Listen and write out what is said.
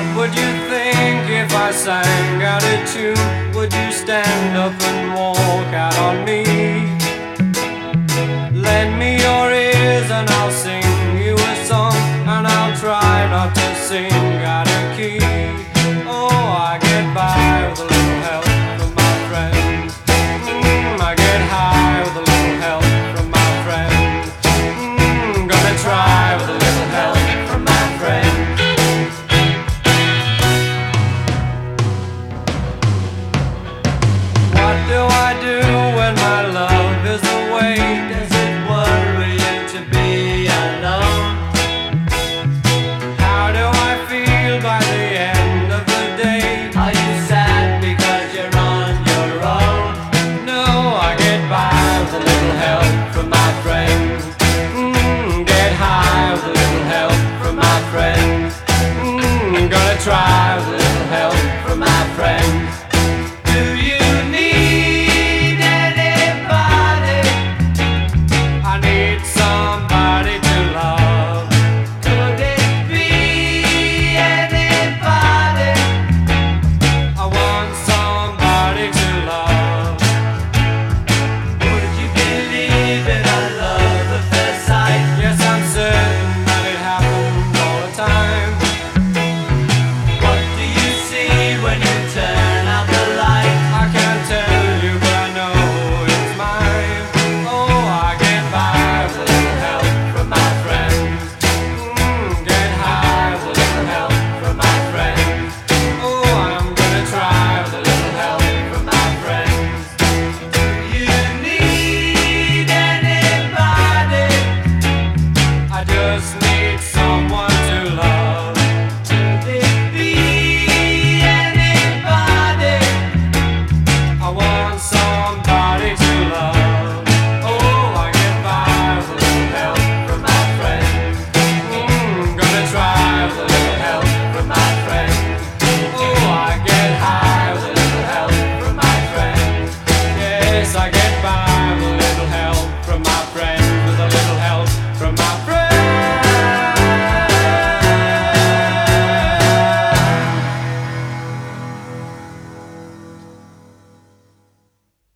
would you think if I sang out a tune? Would you stand up and walk out on me? Lend me your ears and I'll sing you a song, and I'll try not to sing out of key. Oh, I get by with a little help from my friends. I get high with a little help from my friends. Gonna try with a little help from my friends. What do I do when my love is away? Does it worry you to be alone? How do I feel by the end of the day? Are you sad because you're on your own? No, I get by with a little help from my friends. Get high with a little help from my friends. Gonna try with a